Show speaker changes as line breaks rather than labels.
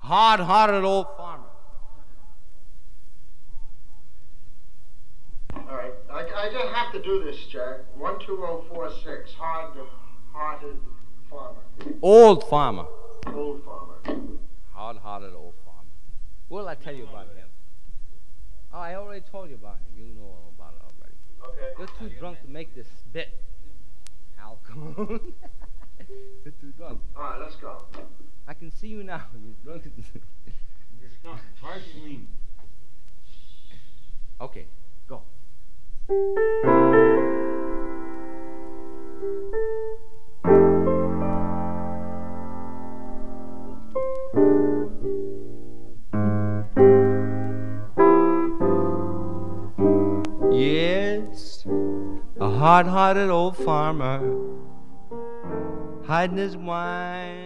hard-hearted old farmer.
All right, I just have to do this, Jack. 12046, hard-hearted farmer.
Old farmer.
Old farmer.
Hard-hearted old farmer. What will I tell you about him? Oh, I already told you about him. You know all about it already.
Okay.
You're too drunk to make this bit. Alcohol. You're too drunk.
All right, let's go.
I can see you now. You're drunk.
Disgusting. Try to lean.
Okay, go. Yes, a hard-hearted old farmer hiding his wine